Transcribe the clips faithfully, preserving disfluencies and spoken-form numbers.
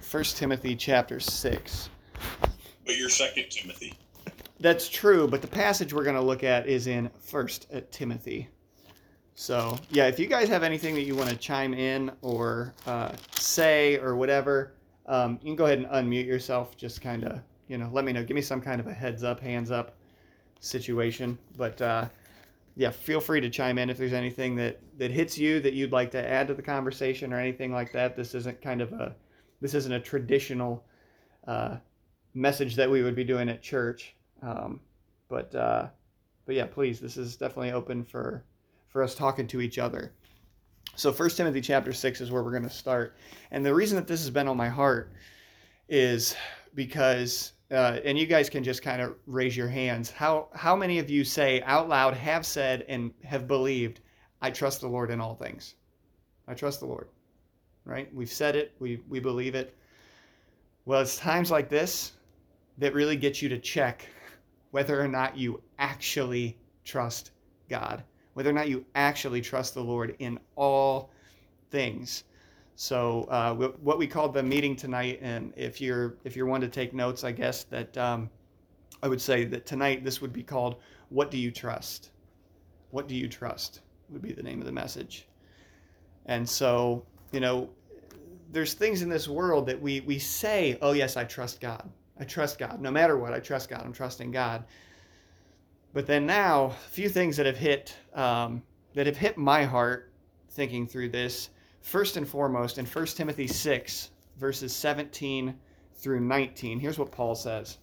First Timothy chapter six. But you're Second Timothy. That's true, but the passage we're going to look at is in First Timothy. So, yeah, if you guys have anything that you want to chime in or uh, say or whatever, um, you can go ahead and unmute yourself. Just kind of, you know, let me know. Give me some kind of a heads up, hands up situation. But, uh, yeah, feel free to chime in if there's anything that, that hits you that you'd like to add to the conversation or anything like that. This isn't kind of a, this isn't a traditional uh, message that we would be doing at church. Um, but, uh, but yeah, please, this is definitely open for, for us talking to each other. So First Timothy chapter six is where we're going to start. And the reason that this has been on my heart is because, uh, and you guys can just kind of raise your hands. How, how many of you say out loud, have said, and have believed, I trust the Lord in all things? I trust the Lord, right? We've said it. We, we believe it. Well, it's times like this that really get you to check whether or not you actually trust God, whether or not you actually trust the Lord in all things. So uh, what we called the meeting tonight, and if you're if you're one to take notes, I guess that um, I would say that tonight this would be called, What Do You Trust? What do you trust would be the name of the message. And so, you know, there's things in this world that we we say, oh yes, I trust God. I trust God. No matter what, I trust God. I'm trusting God. But then now, a few things that have hit um, that have hit my heart thinking through this. First and foremost, in First Timothy six, verses seventeen through nineteen, here's what Paul says.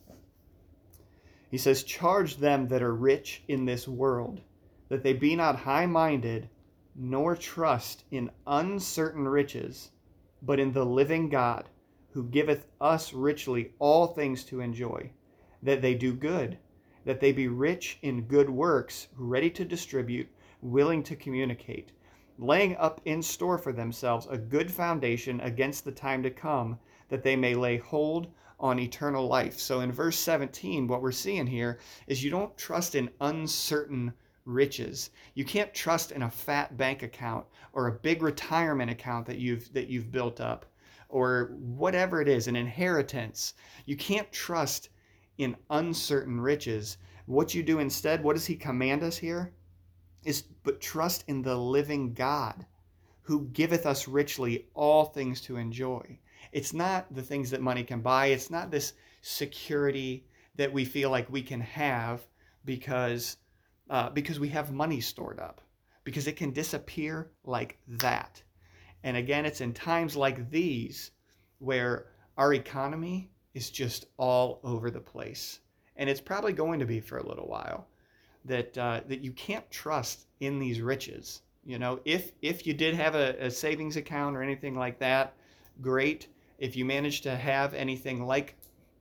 He says, charge them that are rich in this world, that they be not high-minded, nor trust in uncertain riches, but in the living God, who giveth us richly all things to enjoy, that they do good, that they be rich in good works, ready to distribute, willing to communicate, laying up in store for themselves a good foundation against the time to come, that they may lay hold on eternal life. So in verse seventeen, what we're seeing here is you don't trust in uncertain riches. You can't trust in a fat bank account or a big retirement account that you've that you've built up, or whatever it is, an inheritance. You can't trust in uncertain riches. What you do instead, what does he command us here? Is but trust in the living God, who giveth us richly all things to enjoy. It's not the things that money can buy. It's not this security that we feel like we can have because, uh, because we have money stored up, because it can disappear like that. And again, it's in times like these where our economy is just all over the place. And it's probably going to be for a little while, that uh, that you can't trust in these riches. You know, if if you did have a, a savings account or anything like that, great. If you manage to have anything like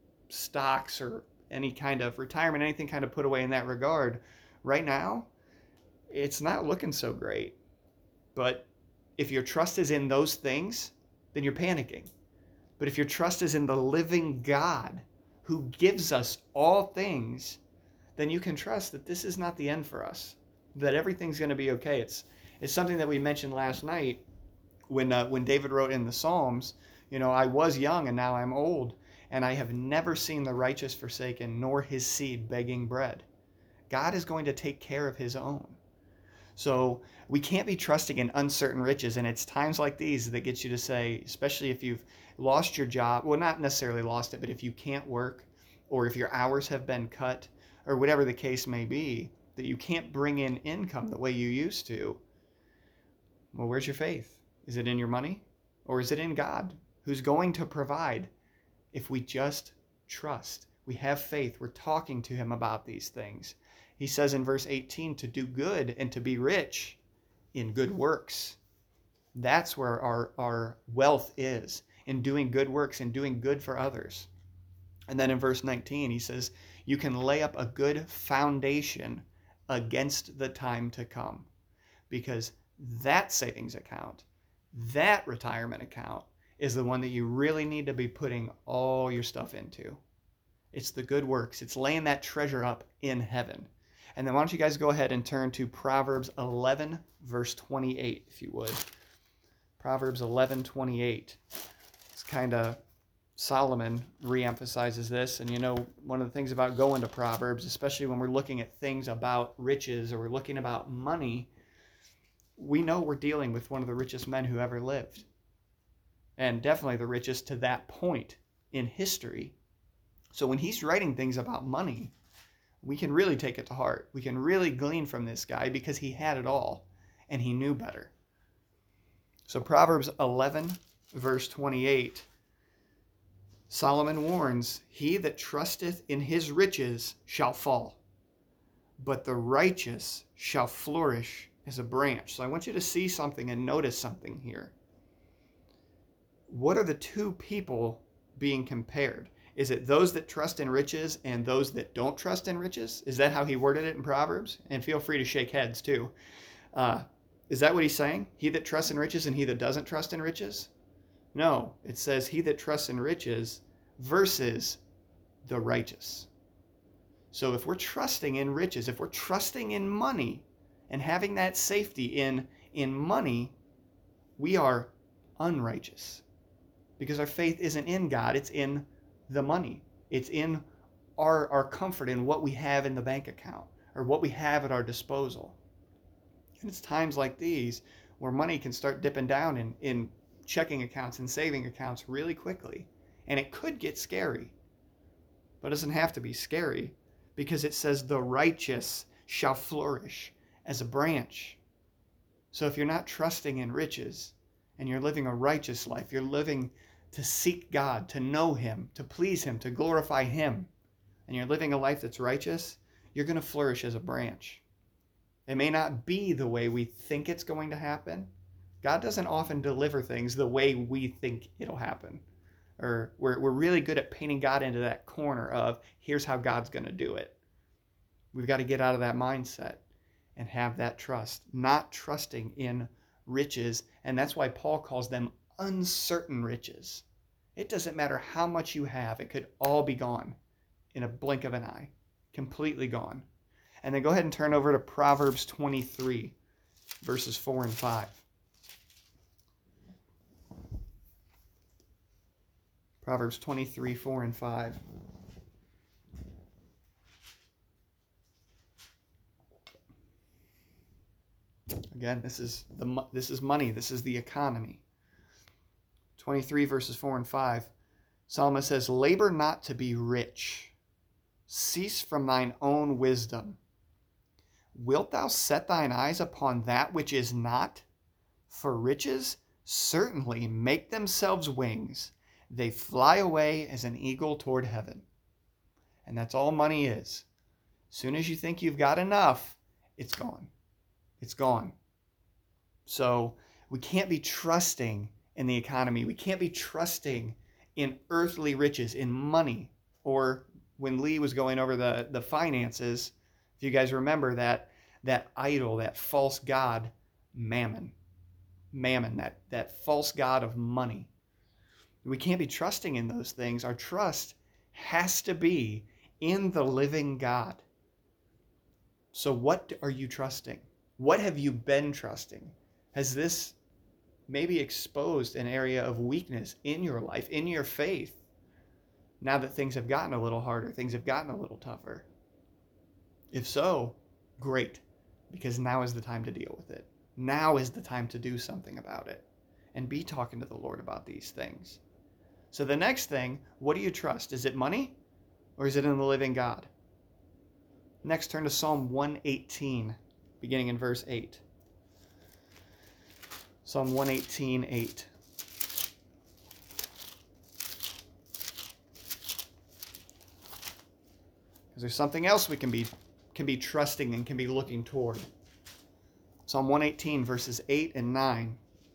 stocks or any kind of retirement, anything kind of put away in that regard, right now, it's not looking so great. But if your trust is in those things, then you're panicking. But if your trust is in the living God who gives us all things, then you can trust that this is not the end for us, that everything's going to be okay. It's it's something that we mentioned last night when uh, when David wrote in the Psalms, you know, I was young and now I'm old, and I have never seen the righteous forsaken, nor his seed begging bread. God is going to take care of his own. So we can't be trusting in uncertain riches, and it's times like these that get you to say, especially if you've lost your job, well, not necessarily lost it, but if you can't work, or if your hours have been cut, or whatever the case may be, that you can't bring in income the way you used to. Well, where's your faith? Is it in your money? Or is it in God, who's going to provide if we just trust? We have faith. We're talking to him about these things. He says in verse eighteen to do good and to be rich in good works. That's where our, our wealth is, in doing good works and doing good for others. And then in verse nineteen, he says, you can lay up a good foundation against the time to come. Because that savings account, that retirement account, is the one that you really need to be putting all your stuff into. It's the good works. It's laying that treasure up in heaven. And then why don't you guys go ahead and turn to Proverbs eleven, verse twenty-eight, if you would. Proverbs eleven twenty-eight. It's kind of Solomon reemphasizes this. And you know, one of the things about going to Proverbs, especially when we're looking at things about riches or we're looking about money, we know we're dealing with one of the richest men who ever lived. And definitely the richest to that point in history. So when he's writing things about money, we can really take it to heart. We can really glean from this guy because he had it all and he knew better. So Proverbs eleven, verse twenty-eight, Solomon warns, "He that trusteth in his riches shall fall, but the righteous shall flourish as a branch." So I want you to see something and notice something here. What are the two people being compared? Is it those that trust in riches and those that don't trust in riches? Is that how he worded it in Proverbs? And feel free to shake heads too. Uh, is that what he's saying? He that trusts in riches and he that doesn't trust in riches? No, it says he that trusts in riches versus the righteous. So if we're trusting in riches, if we're trusting in money and having that safety in, in money, we are unrighteous because our faith isn't in God, it's in the money. It's in our, our comfort in what we have in the bank account or what we have at our disposal. And it's times like these where money can start dipping down in, in checking accounts and saving accounts really quickly. And it could get scary, but it doesn't have to be scary because it says the righteous shall flourish as a branch. So if you're not trusting in riches and you're living a righteous life, you're living to seek God, to know him, to please him, to glorify him, and you're living a life that's righteous, you're going to flourish as a branch. It may not be the way we think it's going to happen. God doesn't often deliver things the way we think it'll happen. Or we're, we're really good at painting God into that corner of, here's how God's going to do it. We've got to get out of that mindset and have that trust, not trusting in riches. And that's why Paul calls them uncertain riches. It doesn't matter how much you have. It could all be gone in a blink of an eye, completely gone. And then go ahead and turn over to Proverbs twenty-three, verses four and five. Proverbs twenty-three, four and five. Again, this is the this is money. This is the economy. twenty-three, verses four and five. Solomon says, "Labor not to be rich. Cease from thine own wisdom. Wilt thou set thine eyes upon that which is not? For riches certainly make themselves wings. They fly away as an eagle toward heaven." And that's all money is. As soon as you think you've got enough, it's gone. It's gone. So we can't be trusting in the economy. We can't be trusting in earthly riches, in money. Or when Lee was going over the, the finances, if you guys remember that, that idol, that false god, Mammon. Mammon, that, that false god of money. We can't be trusting in those things. Our trust has to be in the living God. So what are you trusting? What have you been trusting? Has this maybe exposed an area of weakness in your life, in your faith, now that things have gotten a little harder, things have gotten a little tougher? If so, great, because now is the time to deal with it. Now is the time to do something about it and be talking to the Lord about these things. So the next thing, what do you trust? Is it money or is it in the living God? Next, turn to Psalm one eighteen, beginning in verse eight. Psalm one eighteen, eight. Because there's something else we can be can be trusting and can be looking toward. Psalm one eighteen, verses eight and nine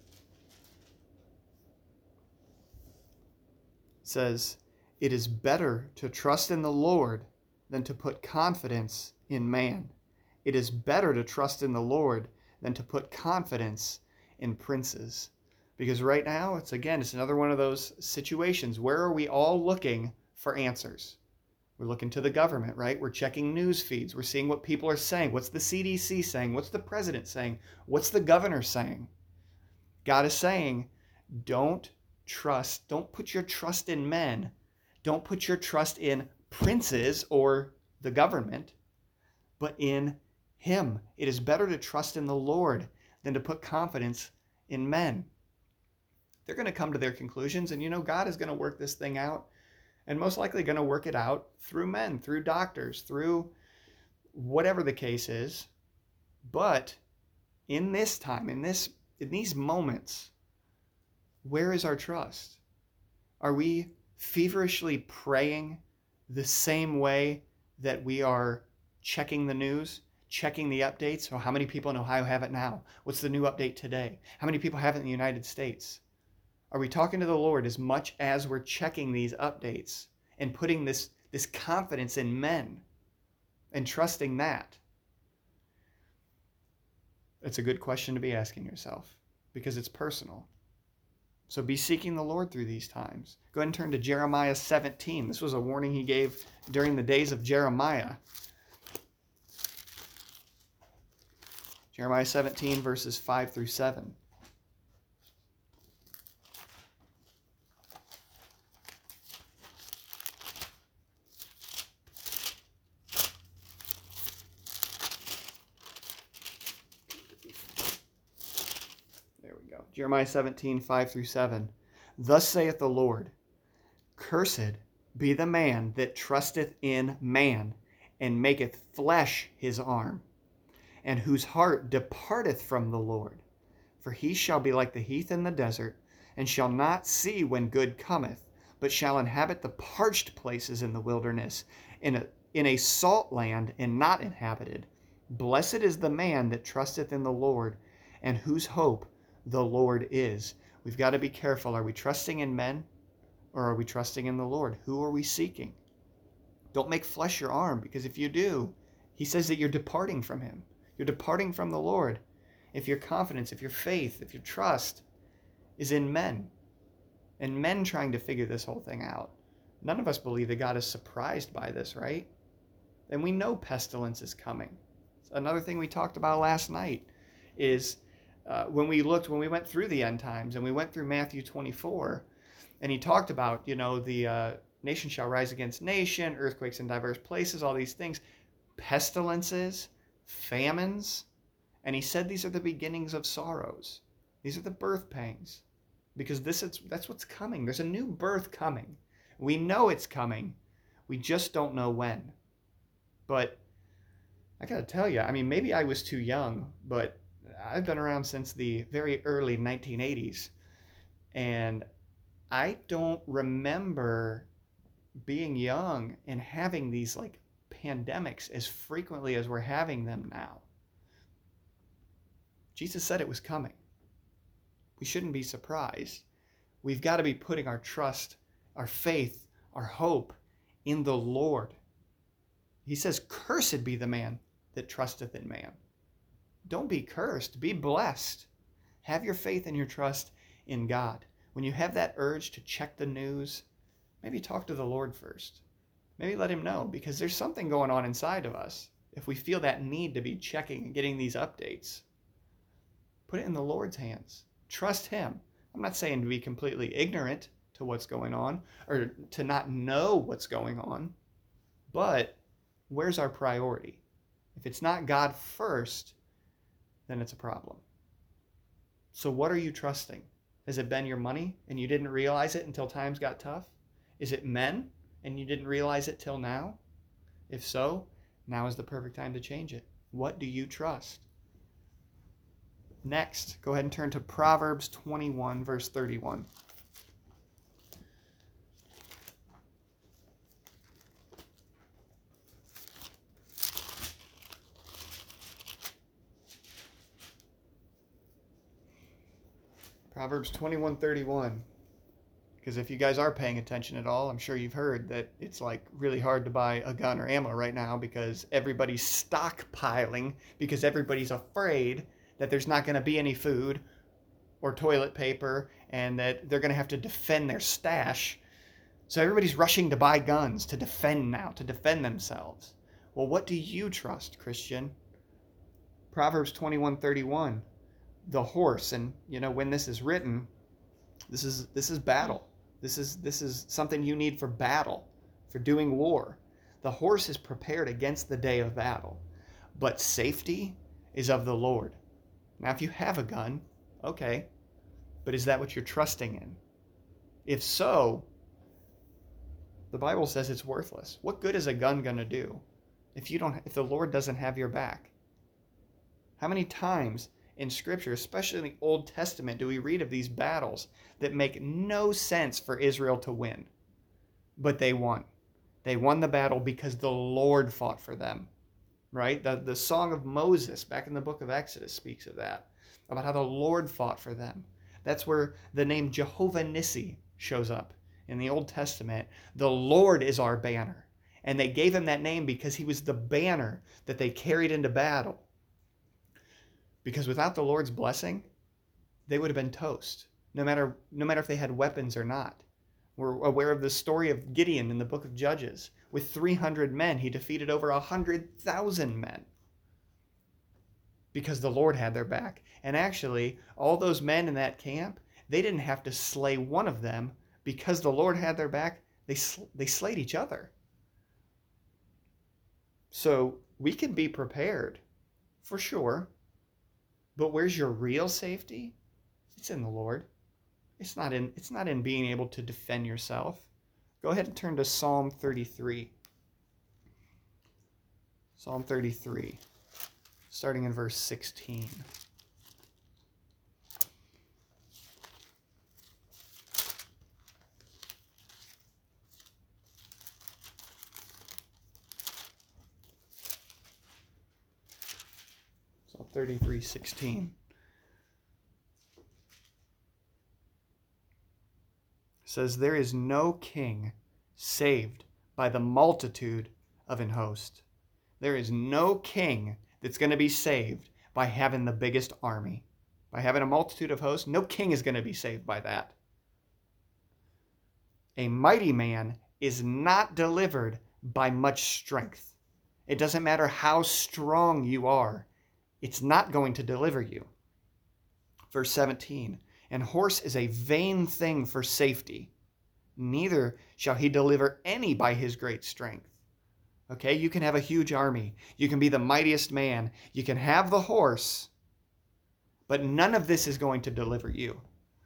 says, "It is better to trust in the Lord than to put confidence in man. It is better to trust in the Lord than to put confidence in princes." Because right now, it's again, it's another one of those situations. Where are we all looking for answers? We're looking to the government, right? We're checking news feeds. We're seeing what people are saying. What's the C D C saying? What's the president saying? What's the governor saying? God is saying, don't trust, don't put your trust in men. Don't put your trust in princes or the government, but in him. It is better to trust in the Lord than to put confidence in men. They're going to come to their conclusions, and you know, God is going to work this thing out, and most likely going to work it out through men, through doctors, through whatever the case is. But in this time, in this in these moments, where is our trust? Are we feverishly praying the same way that we are checking the news, checking the updates? Oh, how many people in Ohio have it now? What's the new update today? How many people have it in the United States? Are we talking to the Lord as much as we're checking these updates and putting this, this confidence in men and trusting that? It's a good question to be asking yourself because it's personal. So be seeking the Lord through these times. Go ahead and turn to Jeremiah seventeen. This was a warning he gave during the days of Jeremiah. Jeremiah seventeen, verses five through seven. Jeremiah seventeen, five through seven. Thus saith the Lord, Cursed be the man that trusteth in man, and maketh flesh his arm, and whose heart departeth from the Lord. For he shall be like the heath in the desert, and shall not see when good cometh, but shall inhabit the parched places in the wilderness, in a, in a salt land and not inhabited. Blessed is the man that trusteth in the Lord, and whose hope the Lord is. We've got to be careful. Are we trusting in men or are we trusting in the Lord? Who are we seeking? Don't make flesh your arm, because if you do, he says that you're departing from him. You're departing from the Lord. If your confidence, if your faith, if your trust is in men and men trying to figure this whole thing out. None of us believe that God is surprised by this, right? And we know pestilence is coming. Another thing we talked about last night is Uh, when we looked, when we went through the end times and we went through Matthew twenty-four, and he talked about, you know, the uh, nation shall rise against nation, earthquakes in diverse places, all these things, pestilences, famines. And he said these are the beginnings of sorrows. These are the birth pangs, because this is, that's what's coming. There's a new birth coming. We know it's coming. We just don't know when. But I got to tell you, I mean, maybe I was too young, but I've been around since the very early nineteen eighties, and I don't remember being young and having these like pandemics as frequently as we're having them now. Jesus said it was coming. We shouldn't be surprised. We've got to be putting our trust, our faith, our hope in the Lord. He says, Cursed be the man that trusteth in man. Don't be cursed. Be blessed. Have your faith and your trust in God. When you have that urge to check the news, maybe talk to the Lord first. Maybe let him know, because there's something going on inside of us. If we feel that need to be checking and getting these updates, put it in the Lord's hands. Trust him. I'm not saying to be completely ignorant to what's going on or to not know what's going on, but where's our priority? If it's not God first, then it's a problem. So what are you trusting? Has it been your money and you didn't realize it until times got tough? Is it men and you didn't realize it till now? If so, now is the perfect time to change it. What do you trust? Next, go ahead and turn to Proverbs twenty-one, verse thirty-one. Proverbs twenty-one thirty-one. Because if you guys are paying attention at all, I'm sure you've heard that it's like really hard to buy a gun or ammo right now because everybody's stockpiling, because everybody's afraid that there's not going to be any food or toilet paper and that they're going to have to defend their stash. So everybody's rushing to buy guns to defend now, to defend themselves. Well, what do you trust, Christian? Proverbs twenty-one thirty-one. The horse, and you know, when this is written, This is this is battle. This is this is something you need for battle, for doing war. The horse is prepared against the day of battle, but safety is of the Lord. Now, if you have a gun, okay, but is that what you're trusting in? If so, the Bible says it's worthless. What good is a gun going to do if you don't if the Lord doesn't have your back? How many times in Scripture, especially in the Old Testament, do we read of these battles that make no sense for Israel to win? But they won. They won the battle because the Lord fought for them, right? The, the Song of Moses back in the book of Exodus speaks of that, about how the Lord fought for them. That's where the name Jehovah Nissi shows up in the Old Testament. The Lord is our banner. And they gave him that name because he was the banner that they carried into battle. Because without the Lord's blessing, they would have been toast, no matter, no matter if they had weapons or not. We're aware of the story of Gideon in the book of Judges. With three hundred men, he defeated over one hundred thousand men because the Lord had their back. And actually, all those men in that camp, they didn't have to slay one of them because the Lord had their back. They, sl- they slayed each other. So we can be prepared, for sure. But where's your real safety? It's in the Lord. It's not in, it's not in being able to defend yourself. Go ahead and turn to Psalm thirty-three. Psalm thirty-three, starting in verse sixteen. Psalm thirty-three, sixteen. Says, there is no king saved by the multitude of an host. There is no king that's going to be saved by having the biggest army. By having a multitude of hosts, no king is going to be saved by that. A mighty man is not delivered by much strength. It doesn't matter how strong you are. It's not going to deliver you. Verse seventeen. And horse is a vain thing for safety. Neither shall he deliver any by his great strength. Okay, you can have a huge army. You can be the mightiest man. You can have the horse. But none of this is going to deliver you.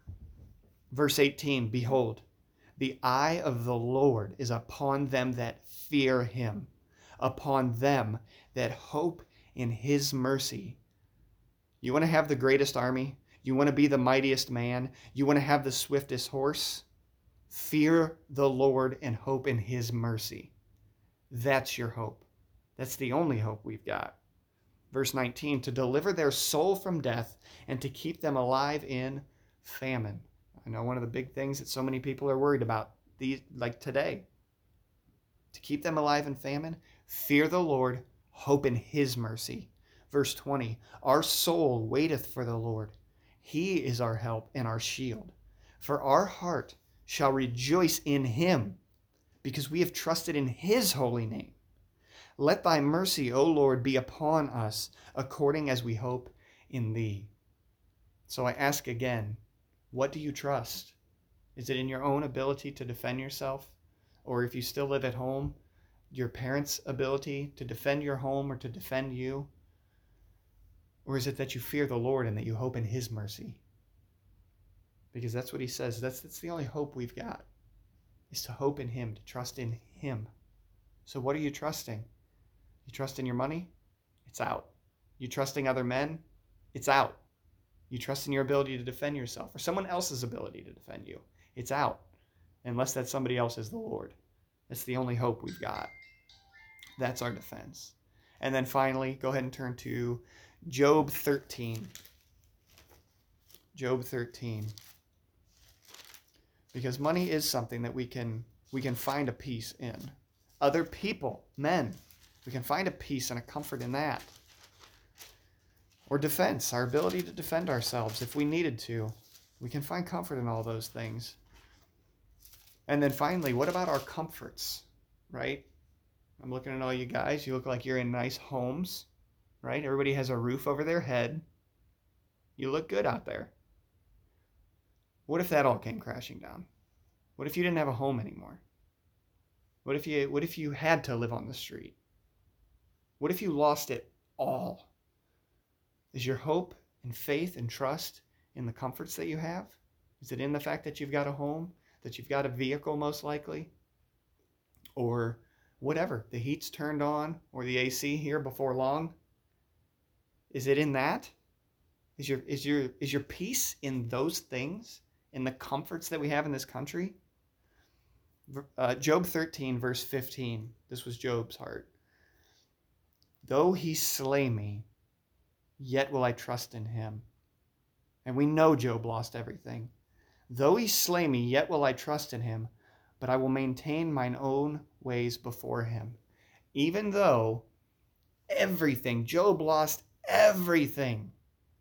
Verse eighteen, behold, the eye of the Lord is upon them that fear him, upon them that hope in his mercy. You want to have the greatest army? You want to be the mightiest man? You want to have the swiftest horse? Fear the Lord and hope in his mercy. That's your hope. That's the only hope we've got. Verse nineteen, to deliver their soul from death and to keep them alive in famine. I know one of the big things that so many people are worried about, these, like today. To keep them alive in famine, fear the Lord, hope in his mercy. Verse twenty, our soul waiteth for the Lord. He is our help and our shield. For our heart shall rejoice in him, because we have trusted in his holy name. Let thy mercy, O Lord, be upon us, according as we hope in thee. So I ask again, what do you trust? Is it in your own ability to defend yourself? Or if you still live at home, your parents' ability to defend your home or to defend you? Or is it that you fear the Lord and that you hope in his mercy? Because that's what he says. That's, that's the only hope we've got, is to hope in him, to trust in him. So what are you trusting? You trust in your money? It's out. You trusting other men? It's out. You trust in your ability to defend yourself or someone else's ability to defend you? It's out. Unless that somebody else is the Lord. That's the only hope we've got. That's our defense. And then finally, go ahead and turn to Job thirteen. Job thirteen. Because money is something that we can we can find a peace in. Other people, men, we can find a peace and a comfort in that. Or defense, our ability to defend ourselves if we needed to. We can find comfort in all those things. And then finally, what about our comforts, right? I'm looking at all you guys. You look like you're in nice homes, right? Everybody has a roof over their head. You look good out there. What if that all came crashing down? What if you didn't have a home anymore? What if you what if you had to live on the street? What if you lost it all? Is your hope and faith and trust in the comforts that you have? Is it in the fact that you've got a home, that you've got a vehicle most likely? Or whatever, the heat's turned on, or the A C here before long? Is it in that? Is your is your is your peace in those things, in the comforts that we have in this country? Uh, Job thirteen, verse fifteen. This was Job's heart. Though he slay me, yet will I trust in him. And we know Job lost everything. Though he slay me, yet will I trust in him, but I will maintain mine own ways before him. Even though everything, Job lost everything.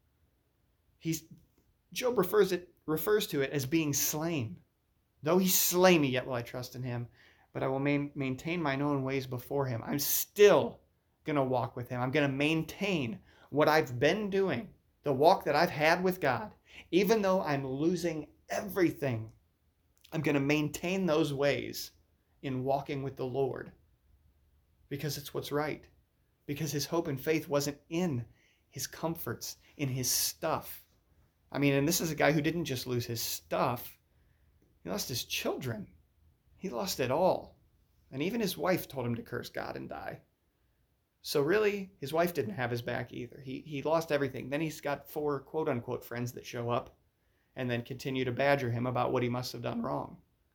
He's Job refers it refers to it as being slain. Though he slay me, yet will I trust in him, but I will main, maintain mine own ways before him. I'm still going to walk with him. I'm going to maintain what I've been doing, the walk that I've had with God. Even though I'm losing everything, I'm going to maintain those ways in walking with the Lord, because it's what's right. Because his hope and faith wasn't in his comforts, in his stuff. I mean, and this is a guy who didn't just lose his stuff. He lost his children. He lost it all. And even his wife told him to curse God and die. So really, his wife didn't have his back either. He, he lost everything. Then he's got four quote-unquote friends that show up and then continue to badger him about what he must have done wrong.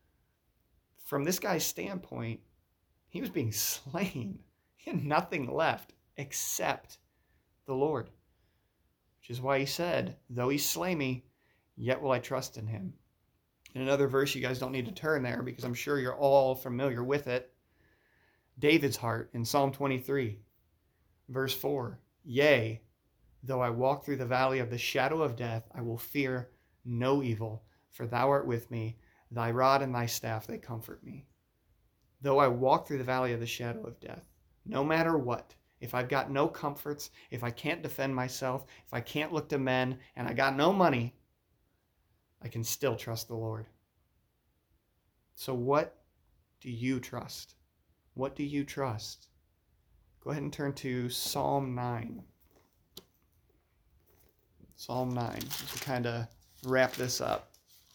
From this guy's standpoint, he was being slain. He had nothing left except the Lord. Which is why he said, though he slay me, yet will I trust in him. In another verse, you guys don't need to turn there because I'm sure you're all familiar with it. David's heart in Psalm twenty-three, verse four. Yea, though I walk through the valley of the shadow of death, I will fear no evil, for thou art with me. Thy rod and thy staff, they comfort me. Though I walk through the valley of the shadow of death, no matter what, if I've got no comforts, if I can't defend myself, if I can't look to men, and I got no money, I can still trust the Lord. So what do you trust? What do you trust? Go ahead and turn to Psalm nine. Psalm nine, to kind of wrap this up.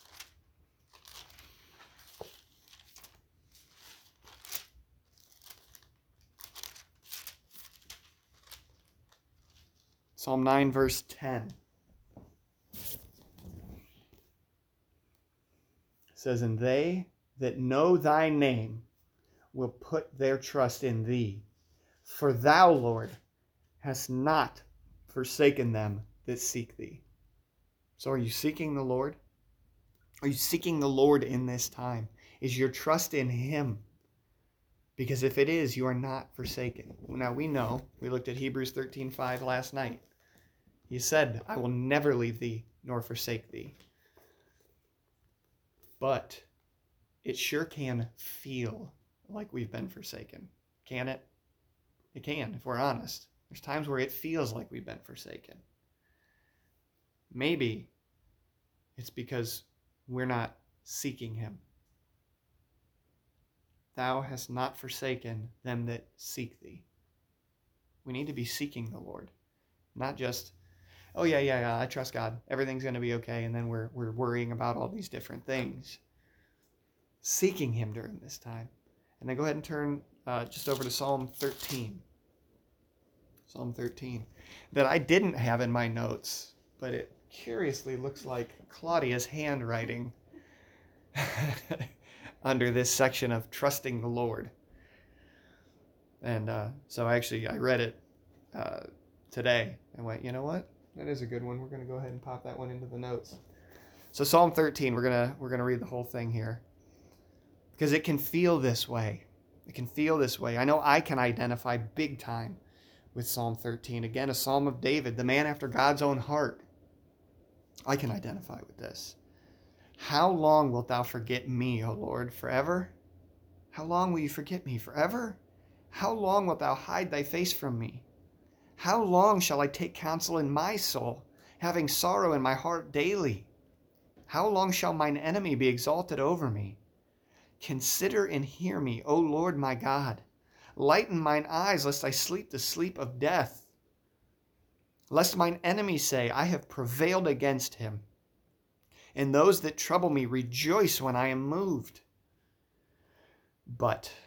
Psalm nine, verse ten. It says, and they that know thy name will put their trust in thee. For thou, Lord, hast not forsaken them that seek thee. So are you seeking the Lord? Are you seeking the Lord in this time? Is your trust in him? Because if it is, you are not forsaken. Now we know, we looked at Hebrews thirteen five last night. He said, I will never leave thee nor forsake thee. But it sure can feel like we've been forsaken. Can it? It can, if we're honest. There's times where it feels like we've been forsaken. Maybe it's because we're not seeking him. Thou hast not forsaken them that seek thee. We need to be seeking the Lord. Not just, oh yeah, yeah, yeah, I trust God. Everything's going to be okay. And then we're, we're worrying about all these different things. Seeking him during this time. And then go ahead and turn uh, just over to Psalm thirteen. Psalm thirteen. That I didn't have in my notes, but it curiously looks like Claudia's handwriting under this section of trusting the Lord. And uh, so actually I read it uh, today and went, you know what? That is a good one. We're going to go ahead and pop that one into the notes. So Psalm thirteen, we're going to we're going to read the whole thing here. Because it can feel this way. It can feel this way. I know I can identify big time with Psalm thirteen. Again, a psalm of David, the man after God's own heart. I can identify with this. How long wilt thou forget me, O Lord, forever? How long will you forget me, forever? How long wilt thou hide thy face from me? How long shall I take counsel in my soul, having sorrow in my heart daily? How long shall mine enemy be exalted over me? Consider and hear me, O Lord my God. Lighten mine eyes, lest I sleep the sleep of death. Lest mine enemies say, I have prevailed against him. And those that trouble me rejoice when I am moved. But,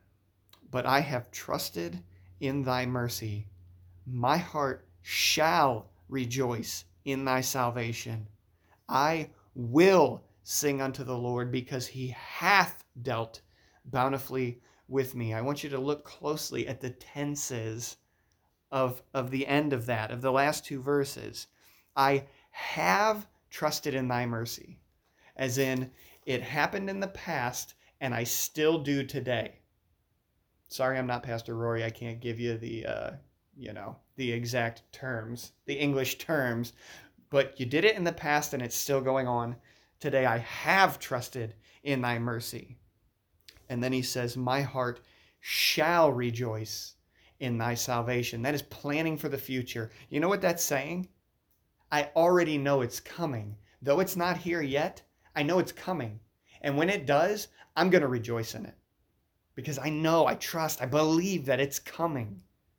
but I have trusted in thy mercy. My heart shall rejoice in thy salvation. I will sing unto the Lord, because he hath dealt bountifully with me. I want you to look closely at the tenses of, of the end of that, of the last two verses. I have trusted in thy mercy, as in it happened in the past and I still do today. Sorry, I'm not Pastor Rory. I can't give you the, uh, you know, the exact terms, the English terms, but you did it in the past and it's still going on today. I have trusted in thy mercy. And then he says, my heart shall rejoice in thy salvation. That is planning for the future. You know what that's saying? I already know it's coming. Though it's not here yet, I know it's coming. And when it does, I'm going to rejoice in it. Because I know, I trust, I believe that it's coming.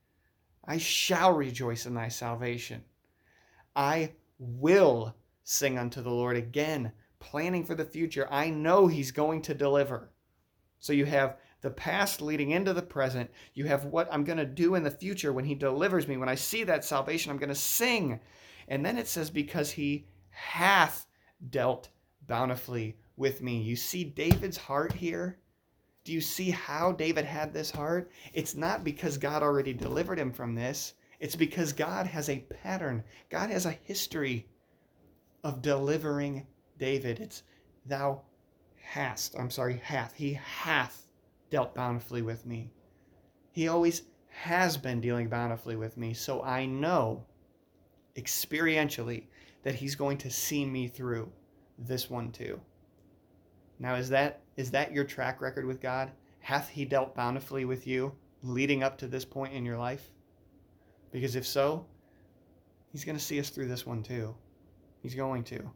I shall rejoice in thy salvation. I will sing unto the Lord. Again, planning for the future. I know he's going to deliver. So you have the past leading into the present. You have what I'm going to do in the future when he delivers me. When I see that salvation, I'm going to sing. And then it says, because he hath dealt bountifully with me. You see David's heart here? Do you see how David had this heart? It's not because God already delivered him from this. It's because God has a pattern. God has a history of delivering David. It's thou hast, I'm sorry, hath. He hath dealt bountifully with me. He always has been dealing bountifully with me. So I know experientially that he's going to see me through this one too. Now, is that is that your track record with God? Hath he dealt bountifully with you leading up to this point in your life? Because if so, he's going to see us through this one too. He's going to.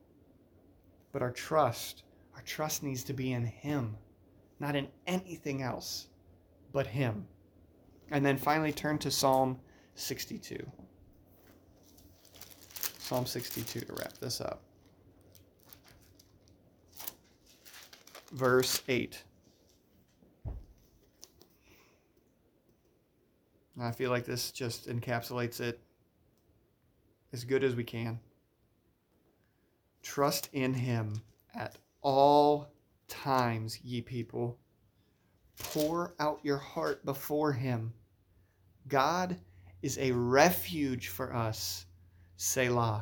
But our trust, our trust needs to be in him, not in anything else but him. And then finally turn to Psalm sixty-two. Psalm sixty-two to wrap this up. Verse eight. I feel like this just encapsulates it as good as we can. Trust in him at all times, ye people. Pour out your heart before him. God is a refuge for us. Selah.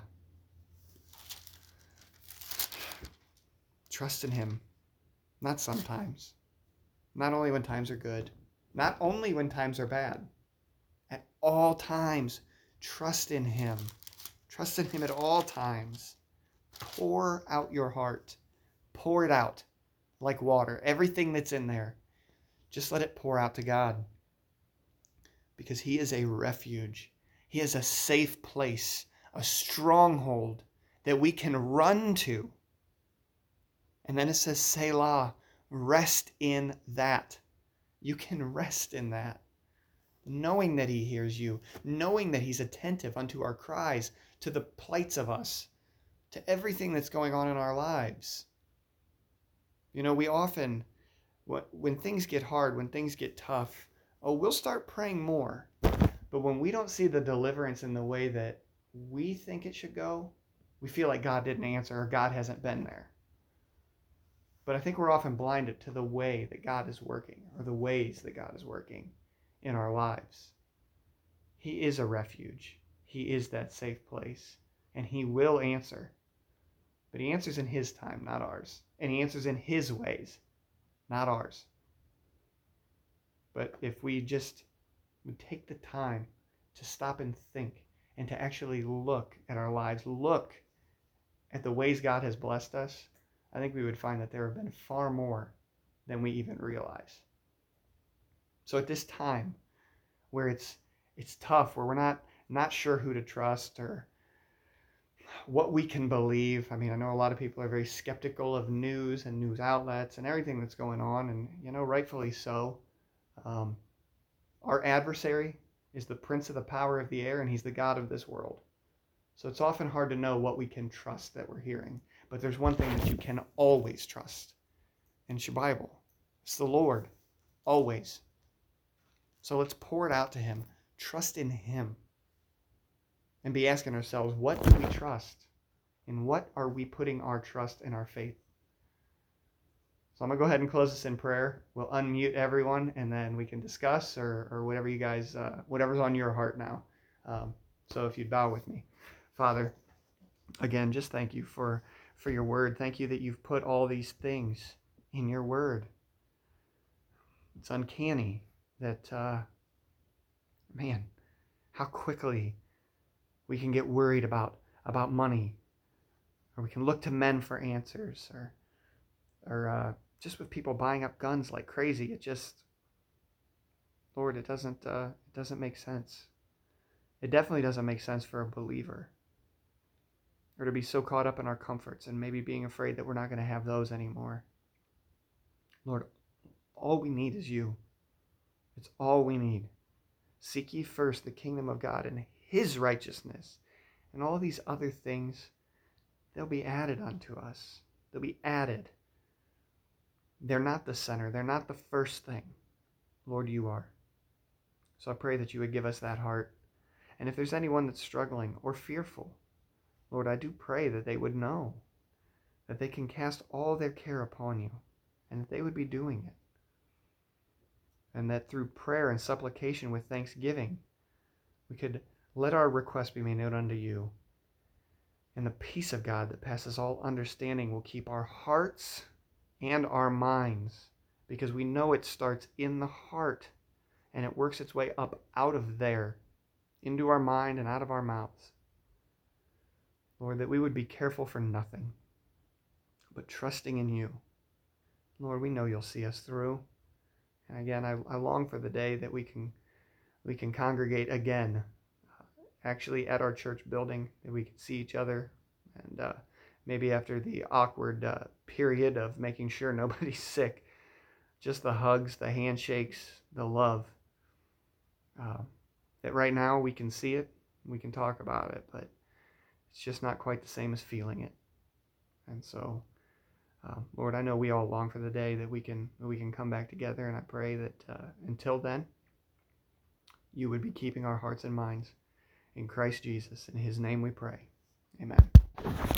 Trust in him. Not sometimes. Not only when times are good. Not only when times are bad. At all times, trust in him. Trust in him at all times. Pour out your heart. Pour it out like water. Everything that's in there. Just let it pour out to God. Because he is a refuge. He is a safe place. A stronghold that we can run to. And then it says, Selah, rest in that. You can rest in that. Knowing that he hears you. Knowing that he's attentive unto our cries, to the plights of us, to everything that's going on in our lives. You know, we often, when things get hard, when things get tough, oh, we'll start praying more. But when we don't see the deliverance in the way that we think it should go, we feel like God didn't answer or God hasn't been there. But I think we're often blinded to the way that God is working, or the ways that God is working in our lives. He is a refuge. He is that safe place. And he will answer. But he answers in his time, not ours. And he answers in his ways, not ours. But if we just would take the time to stop and think, and to actually look at our lives, look at the ways God has blessed us, I think we would find that there have been far more than we even realize. So at this time where it's it's tough, where we're not not sure who to trust, or what we can believe. I mean, I know a lot of people are very skeptical of news and news outlets and everything that's going on, and, you know, rightfully so. Um, our adversary is the prince of the power of the air, and he's the god of this world. So it's often hard to know what we can trust that we're hearing. But there's one thing that you can always trust, and it's your Bible. It's the Lord, always. So let's pour it out to him. Trust in him. And be asking ourselves, what do we trust? In what are we putting our trust and our faith? So I'm going to go ahead and close this in prayer. We'll unmute everyone, and then we can discuss or, or whatever you guys, uh, whatever's on your heart now. Um, so if you'd bow with me. Father, again, just thank you for, for your word. Thank you that you've put all these things in your word. It's uncanny that, uh, man, how quickly we can get worried about, about money, or we can look to men for answers, or, or uh, just with people buying up guns like crazy. It just, Lord, it doesn't, uh, it doesn't make sense. It definitely doesn't make sense for a believer, or to be so caught up in our comforts and maybe being afraid that we're not going to have those anymore. Lord, all we need is you. It's all we need. Seek ye first the kingdom of God and his righteousness, and all these other things, they'll be added unto us. They'll be added. They're not the center. They're not the first thing. Lord, you are. So I pray that you would give us that heart. And if there's anyone that's struggling or fearful, Lord, I do pray that they would know that they can cast all their care upon you, and that they would be doing it. And that through prayer and supplication with thanksgiving, we could let our requests be made known unto you. And the peace of God that passes all understanding will keep our hearts and our minds, because we know it starts in the heart and it works its way up out of there, into our mind and out of our mouths. Lord, that we would be careful for nothing, but trusting in you. Lord, we know you'll see us through. And again, I, I long for the day that we can we can congregate again, uh, actually at our church building, that we can see each other, and uh, maybe after the awkward uh, period of making sure nobody's sick, just the hugs, the handshakes, the love. Uh, that right now we can see it, we can talk about it, but it's just not quite the same as feeling it. And so, uh, Lord, I know we all long for the day that we can that we can come back together, and I pray that uh, until then, you would be keeping our hearts and minds in Christ Jesus. In his name we pray. Amen.